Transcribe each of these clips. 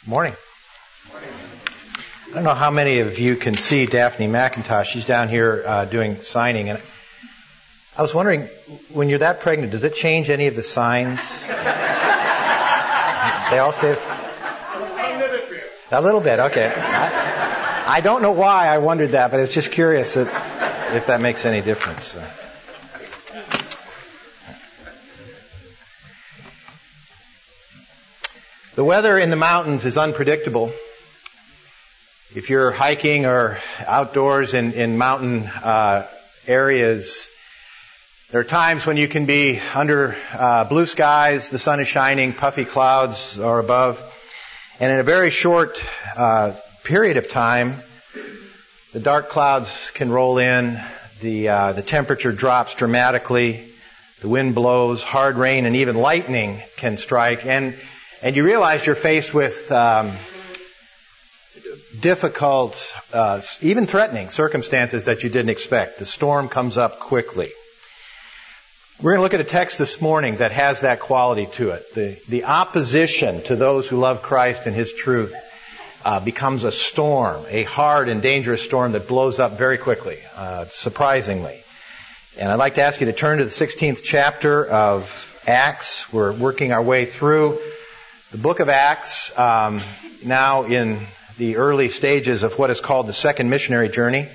Morning. I don't know how many of you can see Daphne McIntosh. She's down here doing signing. And I was wondering, when you're that pregnant, does it change any of the signs? They all stay... A little bit, okay. I don't know why I wondered that, but I was just curious if that makes any difference. The weather in the mountains is unpredictable. If you're hiking or outdoors in mountain areas, there are times when you can be under blue skies, the sun is shining, puffy clouds are above, and in a very short period of time, the dark clouds can roll in, the temperature drops dramatically, the wind blows, hard rain and even lightning can strike, and you realize you're faced with difficult, even threatening circumstances that you didn't expect. The storm comes up quickly. We're going to look at a text this morning that has that quality to it. The opposition to those who love Christ and His truth becomes a storm, a hard and dangerous storm that blows up very quickly, surprisingly. And I'd like to ask you to turn to the 16th chapter of Acts. We're working our way through the book of Acts, now in the early stages of what is called the second missionary journey.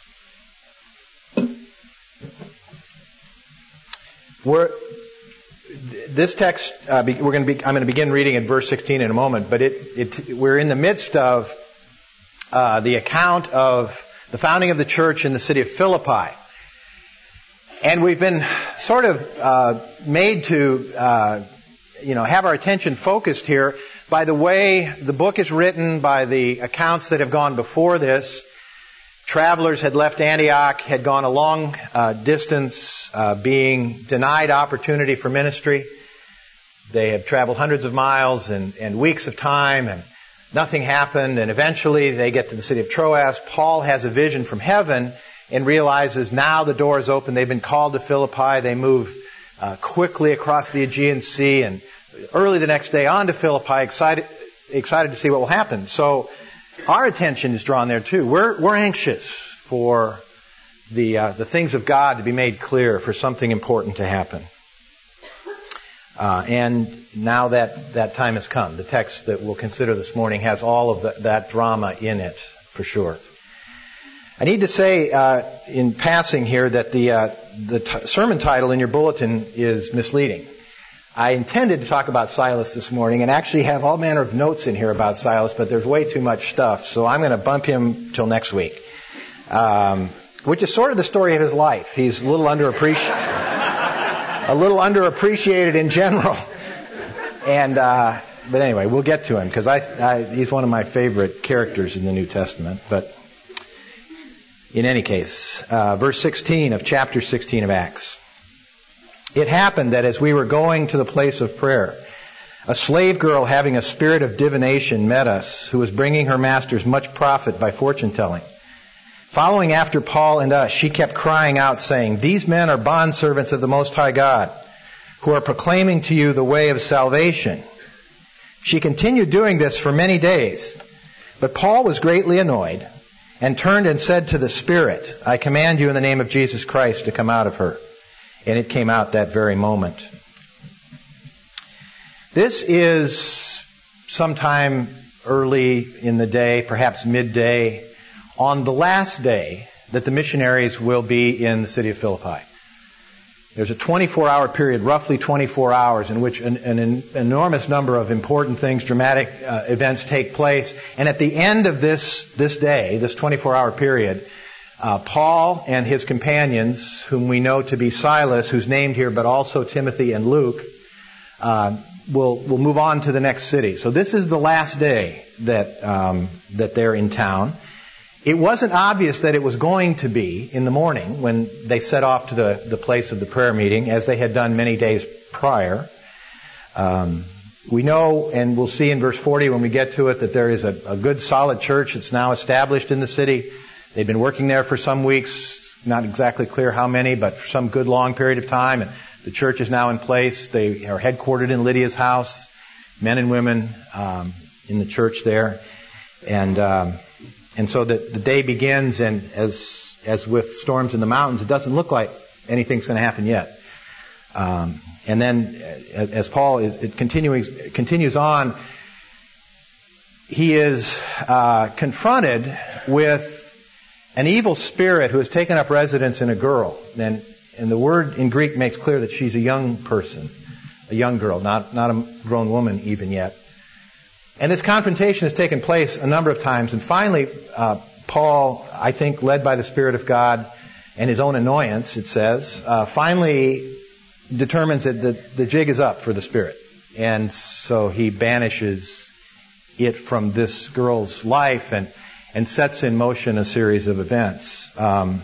This text, I'm going to begin reading in verse 16 in a moment, but we're in the midst of the account of the founding of the church in the city of Philippi. And we've been sort of made to have our attention focused here by the way the book is written, by the accounts that have gone before this. Travelers had left Antioch, had gone a long distance, being denied opportunity for ministry. They had traveled hundreds of miles and weeks of time, and nothing happened. And eventually they get to the city of Troas. Paul has a vision from heaven and realizes now the door is open. They've been called to Philippi. They move quickly across the Aegean Sea and early the next day on to Philippi, excited to see what will happen. So our attention is drawn there too. We're anxious for the things of God to be made clear, for something important to happen. And now that time has come. The text that we'll consider this morning has all of that drama in it, for sure. I need to say in passing here that the sermon title in your bulletin is misleading. I intended to talk about Silas this morning and actually have all manner of notes in here about Silas, but there's way too much stuff, so I'm going to bump him till next week, which is sort of the story of his life. He's a little underappreciated in general, and but anyway, we'll get to him because he's one of my favorite characters in the New Testament. But in any case, verse 16 of chapter 16 of Acts. It happened that as we were going to the place of prayer, a slave girl having a spirit of divination met us, who was bringing her masters much profit by fortune telling. Following after Paul and us, she kept crying out, saying, "These men are bondservants of the Most High God, who are proclaiming to you the way of salvation." She continued doing this for many days. But Paul was greatly annoyed and turned and said to the spirit, "I command you in the name of Jesus Christ to come out of her." And it came out that very moment. This is sometime early in the day, perhaps midday, on the last day that the missionaries will be in the city of Philippi. There's a 24-hour period, roughly 24 hours, in which an enormous number of important things, dramatic events take place. And at the end of this day, this 24-hour period, Paul and his companions, whom we know to be Silas, who's named here, but also Timothy and Luke, will move on to the next city. So this is the last day that they're in town. It wasn't obvious that it was going to be in the morning when they set off to the place of the prayer meeting, as they had done many days prior. We know, and we'll see in verse 40 when we get to it, that there is a good solid church that's now established in the city. They've been working there for some weeks, not exactly clear how many, but for some good long period of time. And the church is now in place. They are headquartered in Lydia's house, men and women, in the church there. And so the day begins, and as with storms in the mountains, it doesn't look like anything's going to happen yet. And then, as Paul continues on, he is confronted with an evil spirit who has taken up residence in a girl. And the word in Greek makes clear that she's a young person, a young girl, not a grown woman even yet. And this confrontation has taken place a number of times. And finally, Paul, I think, led by the Spirit of God and his own annoyance, it says, finally determines that the jig is up for the spirit. And so he banishes it from this girl's life and sets in motion a series of events. Want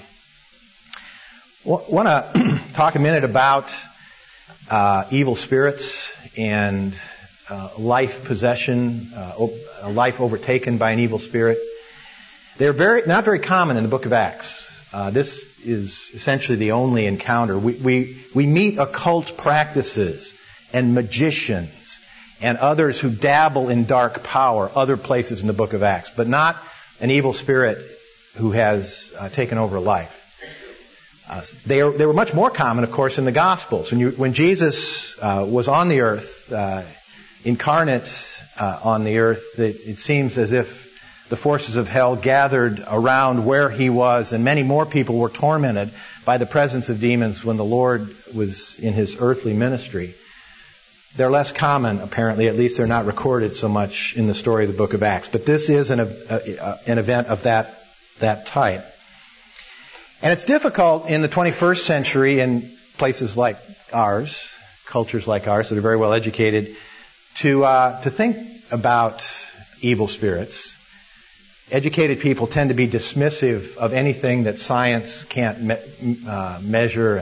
to talk a minute about evil spirits and life possession, a life overtaken by an evil spirit. They're not very common in the book of Acts. This is essentially the only encounter. We meet occult practices and magicians and others who dabble in dark power other places in the book of Acts, but not an evil spirit who has taken over life. They were much more common, of course, in the Gospels. When Jesus was on the earth, incarnate on the earth, it seems as if the forces of hell gathered around where he was, and many more people were tormented by the presence of demons when the Lord was in his earthly ministry. They're less common, apparently. At least they're not recorded so much in the story of the book of Acts. But this is an event of that type. And it's difficult in the 21st century in places like ours, cultures like ours that are very well educated, to think about evil spirits. Educated people tend to be dismissive of anything that science can't measure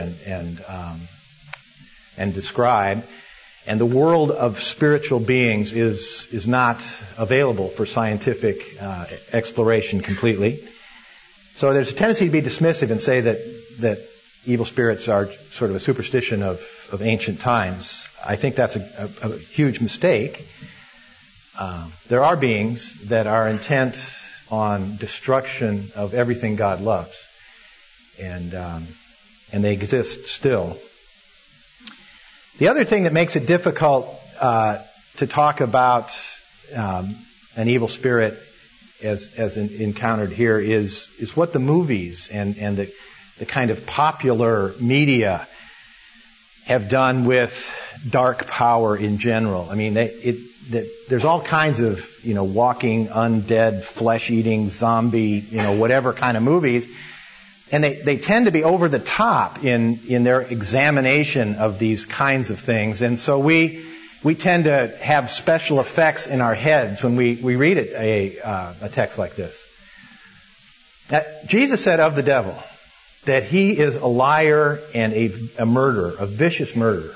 and describe. And the world of spiritual beings is not available for scientific exploration completely. So there's a tendency to be dismissive and say that evil spirits are sort of a superstition of ancient times. I think that's a huge mistake. There are beings that are intent on destruction of everything God loves, and they exist still. The other thing that makes it difficult to talk about an evil spirit as encountered here is what the movies and the kind of popular media have done with dark power in general. I mean, there's all kinds of, walking, undead, flesh-eating, zombie, whatever kind of movies. And they tend to be over the top in their examination of these kinds of things. And so we tend to have special effects in our heads when we read a text like this. Jesus said of the devil that he is a liar and a murderer, a vicious murderer,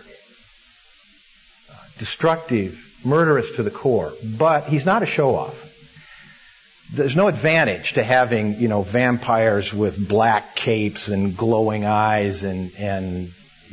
destructive, murderous to the core. But he's not a show-off. There's no advantage to having, vampires with black capes and glowing eyes and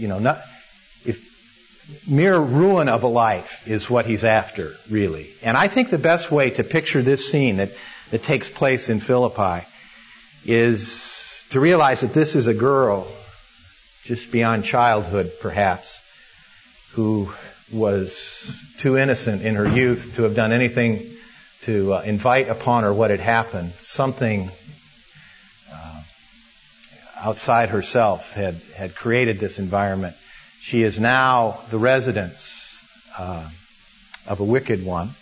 mere ruin of a life is what he's after, really. And I think the best way to picture this scene that takes place in Philippi is to realize that this is a girl just beyond childhood, perhaps, who was too innocent in her youth to have done anything to invite upon her what had happened. Something outside herself had created this environment. She is now the residence of a wicked one.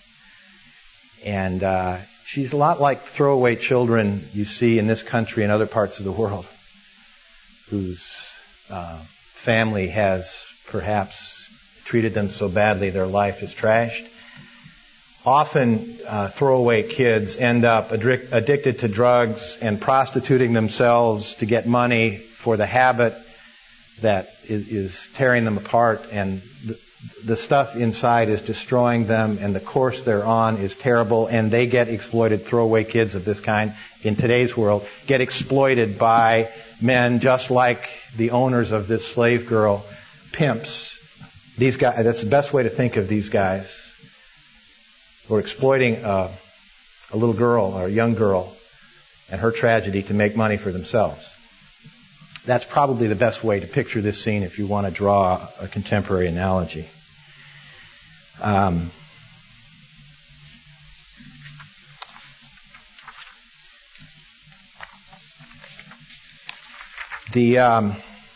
And she's a lot like throwaway children you see in this country and other parts of the world, whose family has perhaps treated them so badly their life is trashed. Often throwaway kids end up addicted to drugs and prostituting themselves to get money for the habit that is tearing them apart, and the stuff inside is destroying them, and the course they're on is terrible, and they get exploited. Throwaway kids of this kind in today's world get exploited by men just like the owners of this slave girl, pimps. These guys, that's the best way to think of these guys. who are exploiting a little girl or a young girl and her tragedy to make money for themselves. That's probably the best way to picture this scene if you want to draw a contemporary analogy. The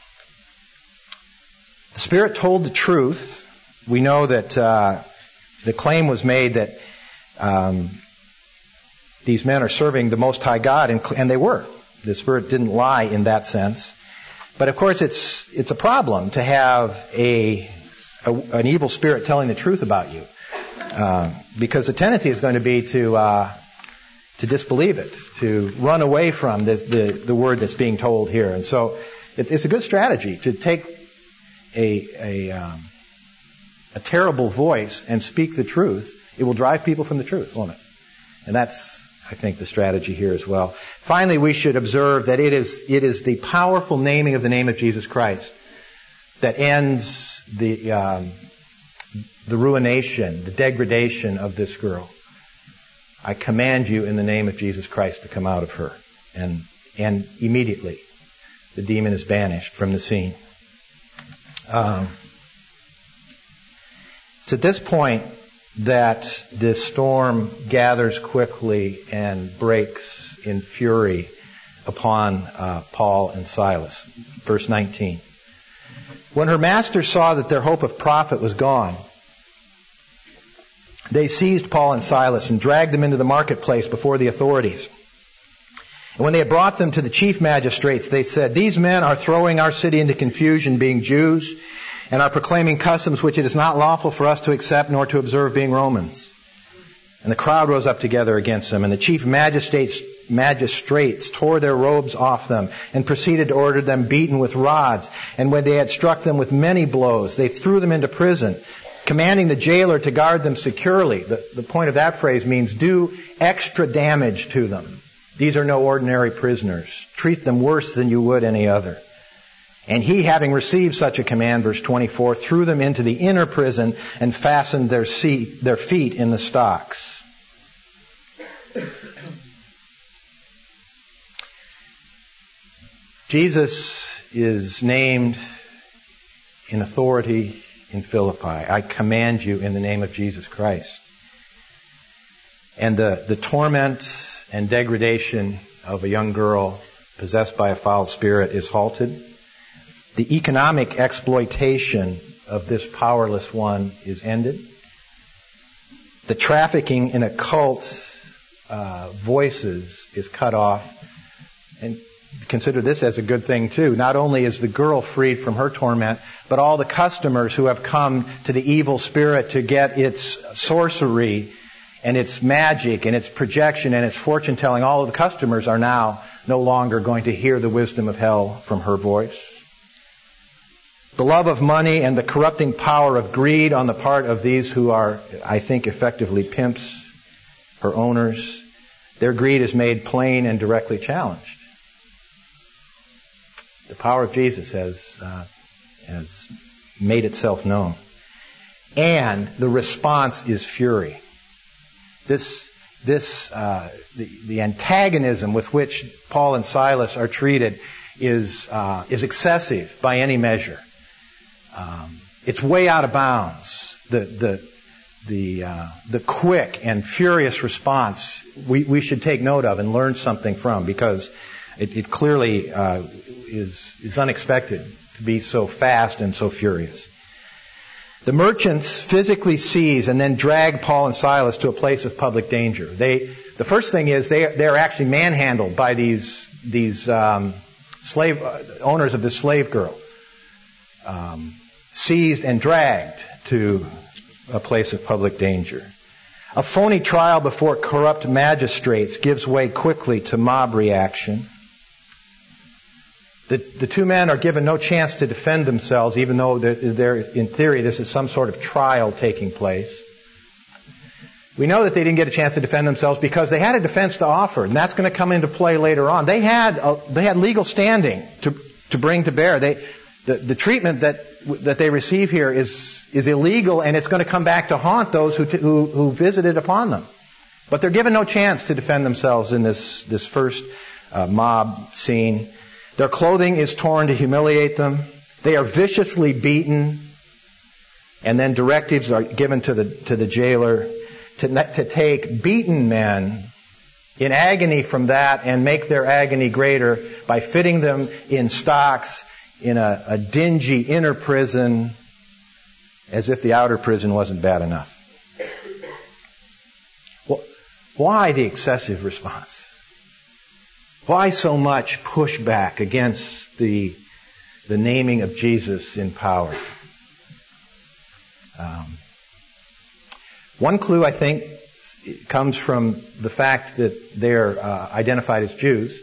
Spirit told the truth. We know that the claim was made that these men are serving the Most High God, and they were. The Spirit didn't lie in that sense. But of course, it's a problem to have an evil spirit telling the truth about you, because the tendency is going to be to disbelieve it, to run away from the word that's being told here. And so it's a good strategy to take a terrible voice and speak the truth. It will drive people from the truth, won't it? And that's, I think, the strategy here as well. Finally, we should observe that it is the powerful naming of the name of Jesus Christ that ends the ruination, the degradation of this girl. I command you in the name of Jesus Christ to come out of her. And immediately the demon is banished from the scene. It's at this point that this storm gathers quickly and breaks in fury upon Paul and Silas. Verse 19. When her masters saw that their hope of profit was gone, they seized Paul and Silas and dragged them into the marketplace before the authorities. And when they had brought them to the chief magistrates, they said, "These men are throwing our city into confusion, being Jews, and are proclaiming customs which it is not lawful for us to accept nor to observe, being Romans." And the crowd rose up together against them, and the chief magistrates tore their robes off them and proceeded to order them beaten with rods. And when they had struck them with many blows, they threw them into prison, commanding the jailer to guard them securely. The point of that phrase means do extra damage to them. These are no ordinary prisoners. Treat them worse than you would any other. And he, having received such a command, verse 24, threw them into the inner prison and fastened their feet in the stocks. Jesus is named in authority in Philippi. I command you in the name of Jesus Christ. And the torment and degradation of a young girl possessed by a foul spirit is halted. The economic exploitation of this powerless one is ended. The trafficking in occult voices is cut off. And consider this as a good thing too. Not only is the girl freed from her torment, but all the customers who have come to the evil spirit to get its sorcery and its magic and its projection and its fortune telling, all of the customers are now no longer going to hear the wisdom of hell from her voice. The love of money and the corrupting power of greed on the part of these who are, I think, effectively pimps, her owners, their greed is made plain and directly challenged. The power of Jesus has made itself known. And the response is fury. The antagonism with which Paul and Silas are treated is excessive by any measure. It's way out of bounds. The quick and furious response we should take note of and learn something from, because it clearly is unexpected to be so fast and so furious. The merchants physically seize and then drag Paul and Silas to a place of public danger. The first thing is they are actually manhandled by these slave owners of this slave girl, seized and dragged to a place of public danger. A phony trial before corrupt magistrates gives way quickly to mob reaction. The two men are given no chance to defend themselves, even though in theory this is some sort of trial taking place. We know that they didn't get a chance to defend themselves because they had a defense to offer, and that's going to come into play later on. They had legal standing to bring to bear. The treatment that they receive here is is illegal, and it's going to come back to haunt those who visited upon them. But they're given no chance to defend themselves in this first mob scene. Their clothing is torn to humiliate them. They are viciously beaten, and then directives are given to the jailer to take beaten men in agony from that and make their agony greater by fitting them in stocks in a dingy inner prison, as if the outer prison wasn't bad enough. Well, why the excessive response? Why so much pushback against the naming of Jesus in power? One clue, I think, comes from the fact that they're identified as Jews.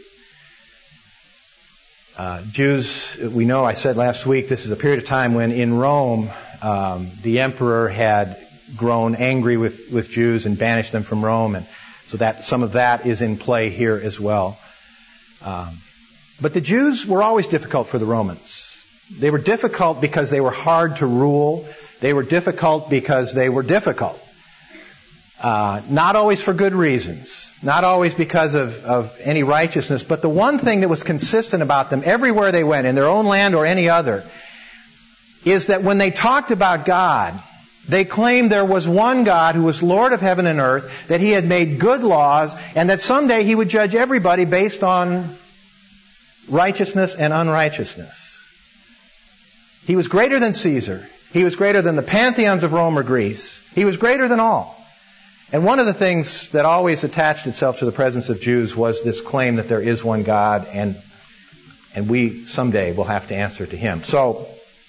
Jews, we know, I said last week, this is a period of time when in Rome, the emperor had grown angry with Jews and banished them from Rome, and so that some of that is in play here as well. But the Jews were always difficult for the Romans. They were difficult because they were hard to rule. They were difficult because they were difficult. Not always for good reasons. Not always because of any righteousness. But the one thing that was consistent about them everywhere they went, in their own land or any other, is that when they talked about God, they claimed there was one God who was Lord of heaven and earth, that He had made good laws, and that someday He would judge everybody based on righteousness and unrighteousness. He was greater than Caesar. He was greater than the pantheons of Rome or Greece. He was greater than all. And one of the things that always attached itself to the presence of Jews was this claim that there is one God, and we someday will have to answer to Him. So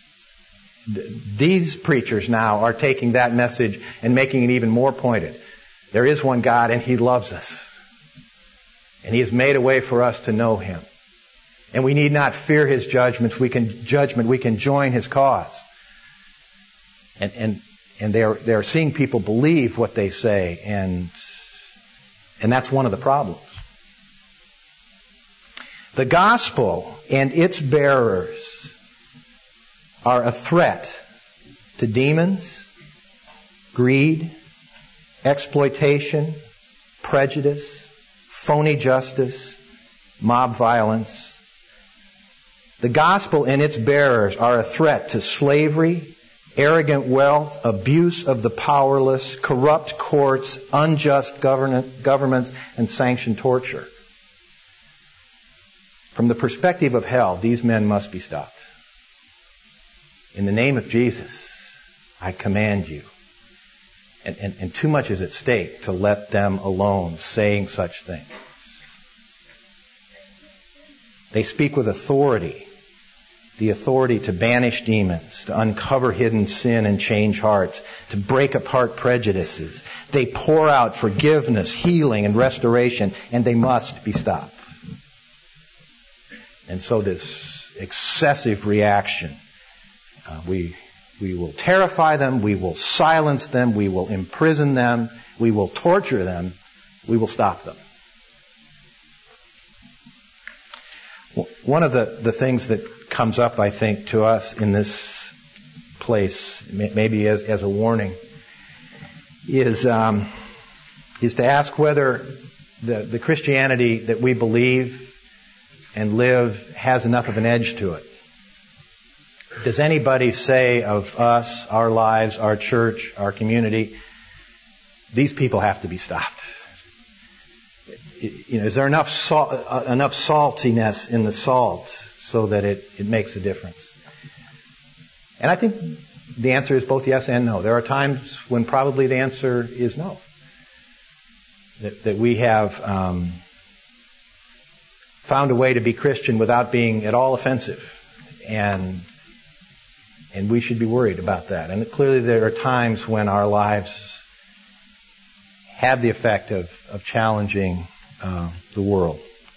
these preachers now are taking that message and making it even more pointed. There is one God, and He loves us. And He has made a way for us to know Him. And we need not fear His judgments. We can join His cause. And they're seeing people believe what they say, and that's one of the problems. The gospel and its bearers are a threat to demons, greed, exploitation, prejudice, phony justice, mob violence. The gospel and its bearers are a threat to slavery, arrogant wealth, abuse of the powerless, corrupt courts, unjust governments, and sanctioned torture. From the perspective of hell, these men must be stopped. In the name of Jesus, I command you. And too much is at stake to let them alone saying such things. They speak with authority. The authority to banish demons, to uncover hidden sin and change hearts, to break apart prejudices. They pour out forgiveness, healing, and restoration, and they must be stopped. And so this excessive reaction, we will terrify them, we will silence them, we will imprison them, we will torture them, we will stop them. One of the things that comes up, I think, to us in this place, maybe as a warning, is to ask whether the Christianity that we believe and live has enough of an edge to it. Does anybody say of us, our lives, our church, our community, these people have to be stopped? Is there enough saltiness in the salt so that it makes a difference? And I think the answer is both yes and no. There are times when probably the answer is no. That we have found a way to be Christian without being at all offensive. And we should be worried about that. And clearly there are times when our lives have the effect of challenging the world.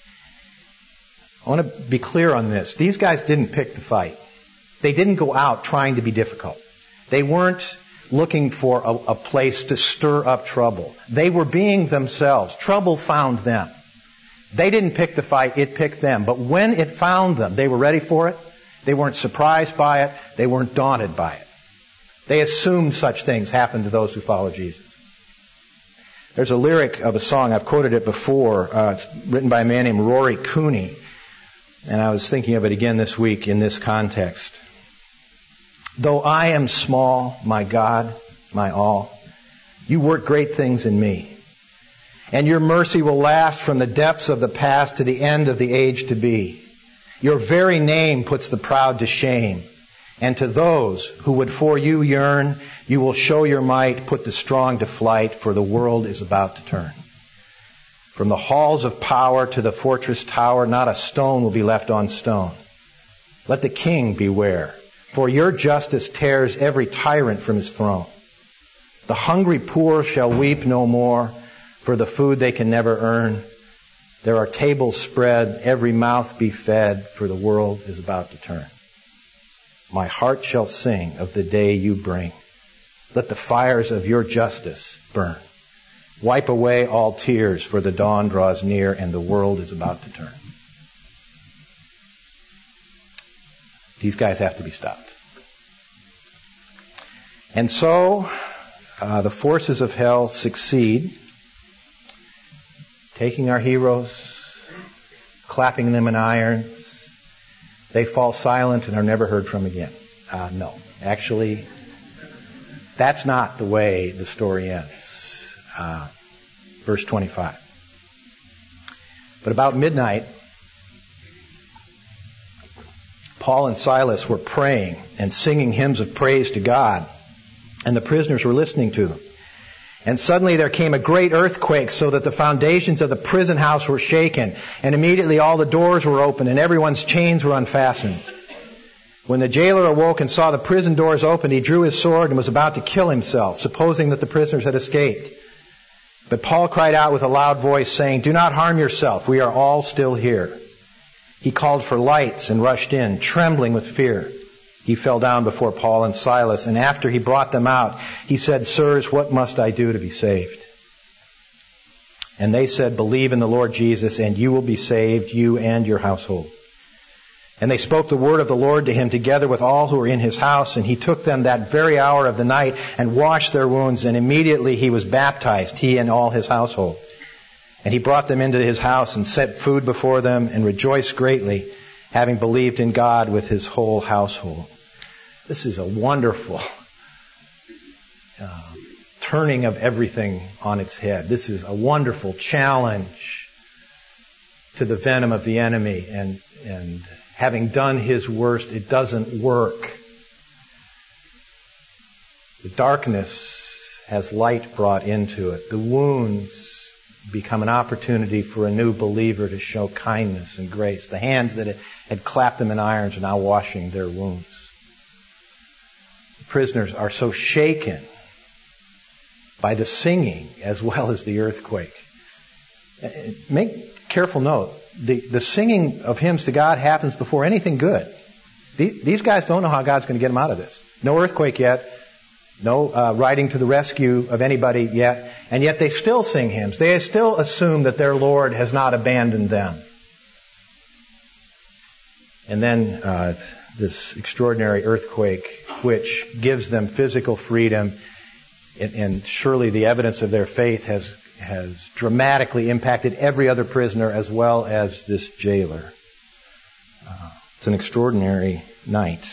I want to be clear on this. These guys didn't pick the fight. They didn't go out trying to be difficult. They weren't looking for a place to stir up trouble. They were being themselves. Trouble found them. They didn't pick the fight, it picked them. But when it found them, they were ready for it. They weren't surprised by it. They weren't daunted by it. They assumed such things happened to those who follow Jesus. There's a lyric of a song, I've quoted it before, it's written by a man named Rory Cooney, and I was thinking of it again this week in this context. Though I am small, my God, my all, you work great things in me. And your mercy will last from the depths of the past to the end of the age to be. Your very name puts the proud to shame. And to those who would for you yearn, you will show your might, put the strong to flight, for the world is about to turn. From the halls of power to the fortress tower, not a stone will be left on stone. Let the king beware, for your justice tears every tyrant from his throne. The hungry poor shall weep no more for the food they can never earn. There are tables spread, every mouth be fed, for the world is about to turn. My heart shall sing of the day you bring. Let the fires of your justice burn. Wipe away all tears, for the dawn draws near and the world is about to turn. These guys have to be stopped. And so, the forces of hell succeed, taking our heroes, clapping them in irons. They fall silent and are never heard from again. No, actually, that's not the way the story ends. Verse 25. But about midnight, Paul and Silas were praying and singing hymns of praise to God, and the prisoners were listening to them. And suddenly there came a great earthquake, so that the foundations of the prison house were shaken, and immediately all the doors were opened and everyone's chains were unfastened. When the jailer awoke and saw the prison doors opened, he drew his sword and was about to kill himself, supposing that the prisoners had escaped. But Paul cried out with a loud voice, saying, "Do not harm yourself, we are all still here." He called for lights and rushed in, trembling with fear. He fell down before Paul and Silas, and after he brought them out, he said, "Sirs, what must I do to be saved?" And they said, "Believe in the Lord Jesus, and you will be saved, you and your household." And they spoke the word of the Lord to him together with all who were in his house, and he took them that very hour of the night and washed their wounds, and immediately he was baptized, he and all his household. And he brought them into his house and set food before them and rejoiced greatly, having believed in God with his whole household. This is a wonderful turning of everything on its head. This is a wonderful challenge to the venom of the enemy, and having done his worst, it doesn't work. The darkness has light brought into it. The wounds become an opportunity for a new believer to show kindness and grace. The hands that had clapped them in irons are now washing their wounds. The prisoners are so shaken by the singing as well as the earthquake. Make careful note, the singing of hymns to God happens before anything good. These guys don't know how God's going to get them out of this. No earthquake yet. No riding to the rescue of anybody yet. And yet they still sing hymns. They still assume that their Lord has not abandoned them. And then this extraordinary earthquake, which gives them physical freedom, and surely the evidence of their faith has dramatically impacted every other prisoner as well as this jailer. It's an extraordinary night.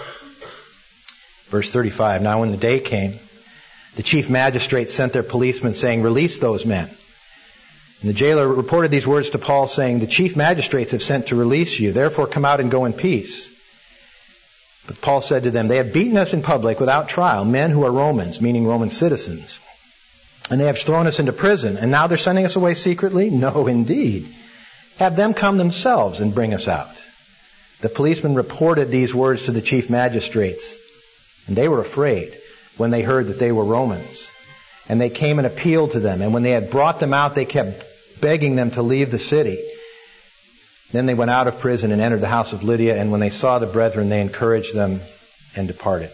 Verse 35, now when the day came, the chief magistrate sent their policemen saying, "Release those men." And the jailer reported these words to Paul, saying, "The chief magistrates have sent to release you. Therefore come out and go in peace." But Paul said to them, "They have beaten us in public without trial, men who are Romans," meaning Roman citizens. "And they have thrown us into prison, and now they're sending us away secretly? No, indeed. Have them come themselves and bring us out." The policemen reported these words to the chief magistrates, and they were afraid when they heard that they were Romans. And they came and appealed to them, and when they had brought them out, they kept begging them to leave the city. Then they went out of prison and entered the house of Lydia, and when they saw the brethren, they encouraged them and departed.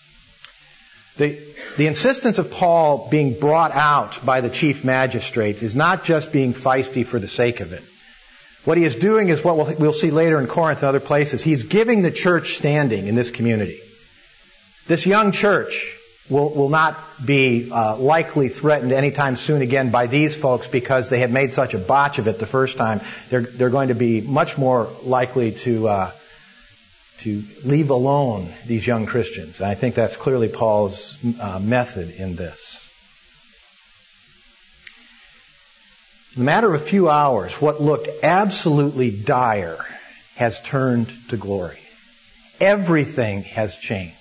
The insistence of Paul being brought out by the chief magistrates is not just being feisty for the sake of it. What he is doing is what we'll see later in Corinth and other places. He's giving the church standing in this community. This young church will not be likely threatened anytime soon again by these folks because they had made such a botch of it the first time. They're going to be much more likely to leave alone these young Christians. And I think that's clearly Paul's method in this. In the matter of a few hours, what looked absolutely dire has turned to glory. Everything has changed.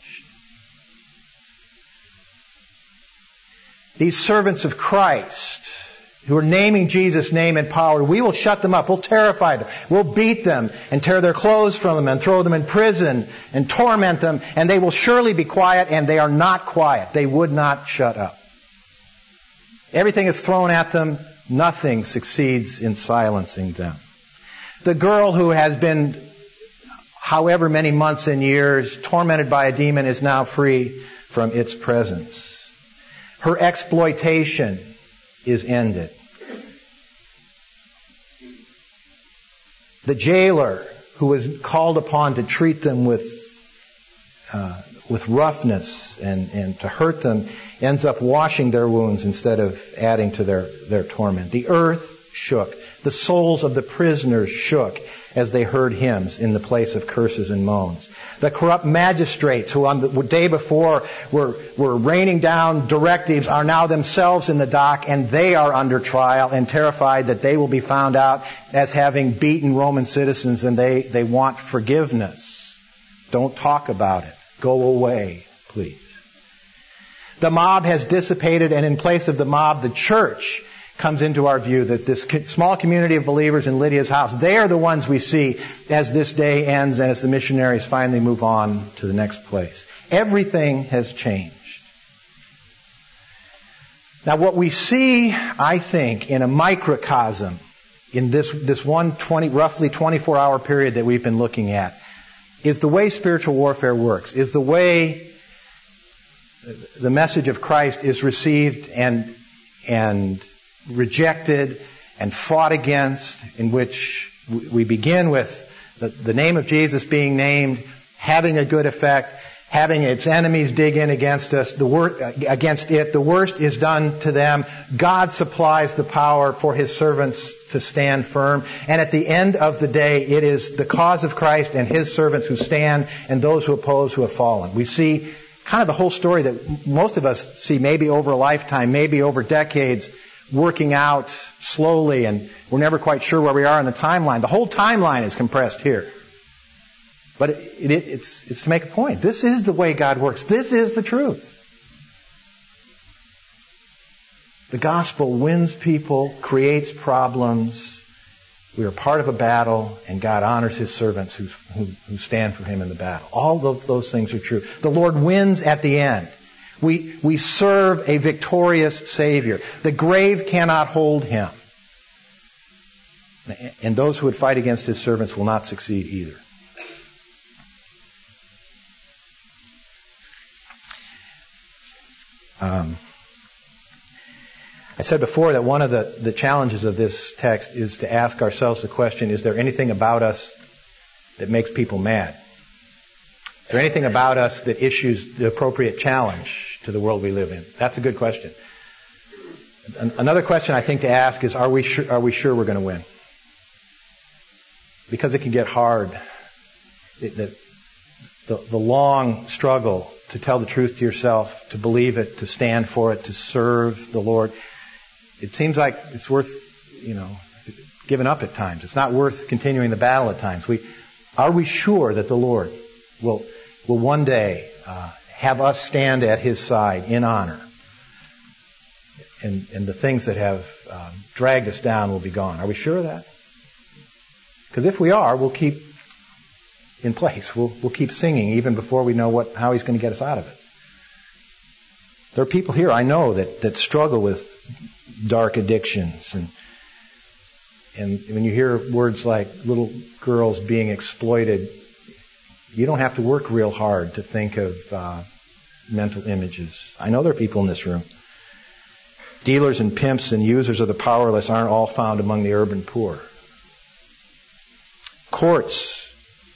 These servants of Christ who are naming Jesus' name and power, we will shut them up. We'll terrify them. We'll beat them and tear their clothes from them and throw them in prison and torment them, and they will surely be quiet, and they are not quiet. They would not shut up. Everything is thrown at them. Nothing succeeds in silencing them. The girl who has been, however many months and years, tormented by a demon is now free from its presence. Her exploitation is ended. The jailer who was called upon to treat them with roughness and to hurt them ends up washing their wounds instead of adding to their torment. The earth shook. The souls of the prisoners shook as they heard hymns in the place of curses and moans. The corrupt magistrates who on the day before were raining down directives are now themselves in the dock, and they are under trial and terrified that they will be found out as having beaten Roman citizens, and they want forgiveness. Don't talk about it. Go away, please. The mob has dissipated, and in place of the mob, the church comes into our view. That this small community of believers in Lydia's house, they are the ones we see as this day ends and as the missionaries finally move on to the next place. Everything has changed. Now what we see, I think, in a microcosm in this one roughly 24-hour period that we've been looking at, is the way spiritual warfare works, is the way the message of Christ is received and rejected and fought against, in which we begin with the name of Jesus being named, having a good effect, having its enemies dig in against us, the worst is done to them. God supplies the power for His servants to stand firm. And at the end of the day, it is the cause of Christ and His servants who stand, and those who oppose who have fallen. We see kind of the whole story that most of us see maybe over a lifetime, maybe over decades, working out slowly, and we're never quite sure where we are in the timeline. The whole timeline is compressed here. But it's to make a point. This is the way God works. This is the truth. The gospel wins people, creates problems. We are part of a battle, and God honors His servants who stand for Him in the battle. All of those things are true. The Lord wins at the end. We serve a victorious Savior. The grave cannot hold Him. And those who would fight against His servants will not succeed either. I said before that one of the challenges of this text is to ask ourselves the question, is there anything about us that makes people mad? Is there anything about us that issues the appropriate challenge to the world we live in? That's a good question. Another question I think to ask is, are we sure we're going to win? Because it can get hard. The long struggle to tell the truth to yourself, to believe it, to stand for it, to serve the Lord. It seems like it's worth, giving up at times. It's not worth continuing the battle at times. Are we sure that the Lord will one day have us stand at His side in honor, and the things that have dragged us down will be gone? Are we sure of that? Because if we are, we'll keep in place. We'll keep singing even before we know how He's going to get us out of it. There are people here I know that struggle with dark addictions, and when you hear words like little girls being exploited, you don't have to work real hard to think of mental images. I know there are people in this room. Dealers and pimps and users of the powerless aren't all found among the urban poor. Courts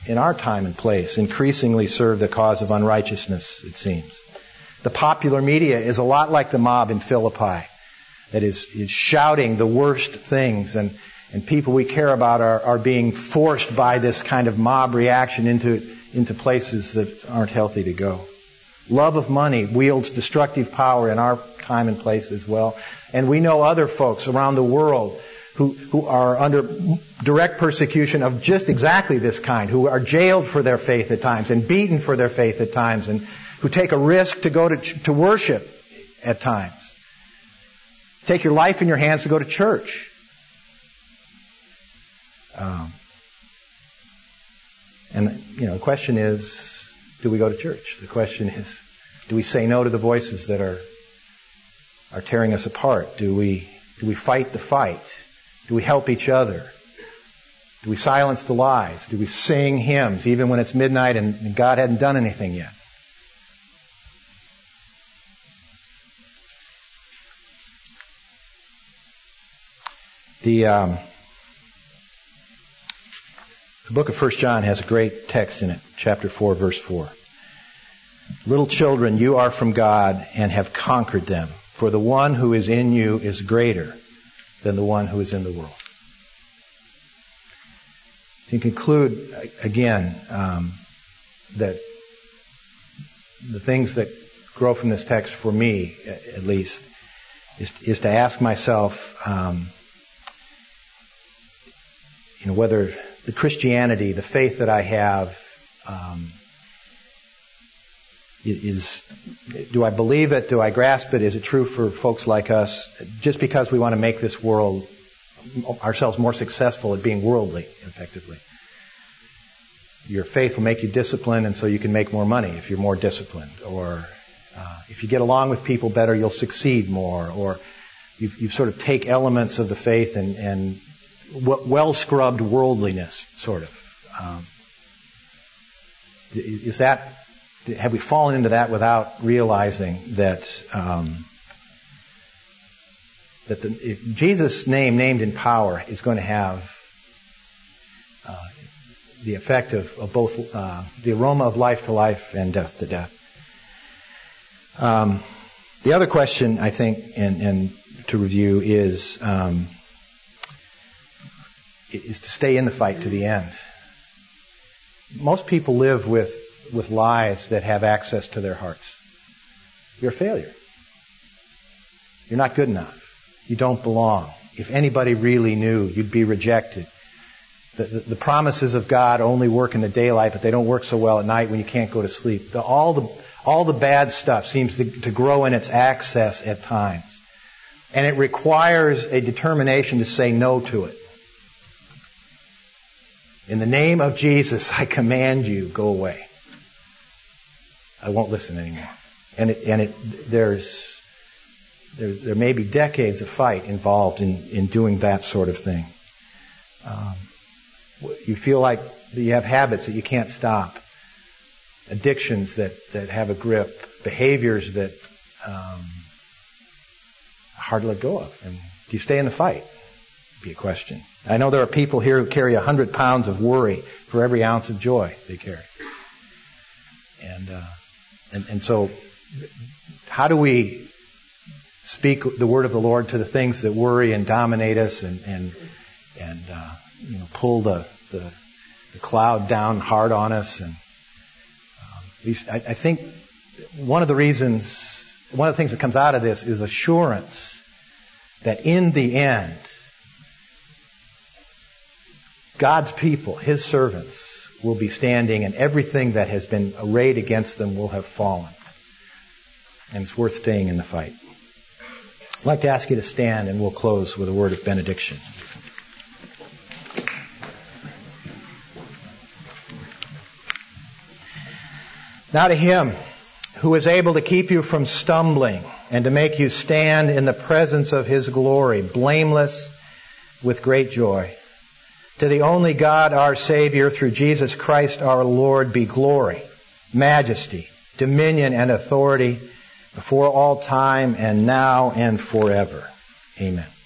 in our time and place increasingly serve the cause of unrighteousness, it seems. The popular media is a lot like the mob in Philippi that is shouting the worst things, and people we care about are being forced by this kind of mob reaction into places that aren't healthy to go. Love of money wields destructive power in our time and place as well. And we know other folks around the world who are under direct persecution of just exactly this kind, who are jailed for their faith at times and beaten for their faith at times, and who take a risk to go to worship at times. Take your life in your hands to go to church. The question is, do we go to church? The question is, do we say no to the voices that are tearing us apart? Do we fight the fight? Do we help each other? Do we silence the lies? Do we sing hymns even when it's midnight and God hadn't done anything yet? The book of 1 John has a great text in it, chapter 4, verse 4. Little children, you are from God and have conquered them, for the one who is in you is greater than the one who is in the world. To conclude, again, that the things that grow from this text, for me at least, is to ask myself, whether the Christianity, the faith that I have, do I believe it? Do I grasp it? Is it true for folks like us? Just because we want to make this world, ourselves more successful at being worldly, effectively. Your faith will make you disciplined, and so you can make more money if you're more disciplined. Or if you get along with people better, you'll succeed more. Or you sort of take elements of the faith and well-scrubbed worldliness, sort of. Have we fallen into that without realizing that Jesus' name, named in power, is going to have the effect of both the aroma of life to life and death to death. The other question, I think, and to review, is to stay in the fight to the end. Most people live with lies that have access to their hearts. You're a failure. You're not good enough. You don't belong. If anybody really knew, you'd be rejected. The promises of God only work in the daylight, but they don't work so well at night when you can't go to sleep. All the bad stuff seems to grow in its access at times. And it requires a determination to say no to it. In the name of Jesus, I command you, go away. I won't listen anymore. There may be decades of fight involved in doing that sort of thing. You feel like you have habits that you can't stop, addictions that have a grip, behaviors that are hard to let go of. And do you stay in the fight? Be a question. I know there are people here who carry 100 pounds of worry for every ounce of joy they carry. And so, how do we speak the word of the Lord to the things that worry and dominate us and pull the cloud down hard on us? And I think one of the things that comes out of this is assurance that in the end, God's people, His servants, will be standing, and everything that has been arrayed against them will have fallen. And it's worth staying in the fight. I'd like to ask you to stand, and we'll close with a word of benediction. Now to Him who is able to keep you from stumbling and to make you stand in the presence of His glory, blameless with great joy. To the only God, our Savior, through Jesus Christ our Lord, be glory, majesty, dominion, and authority before all time and now and forever. Amen.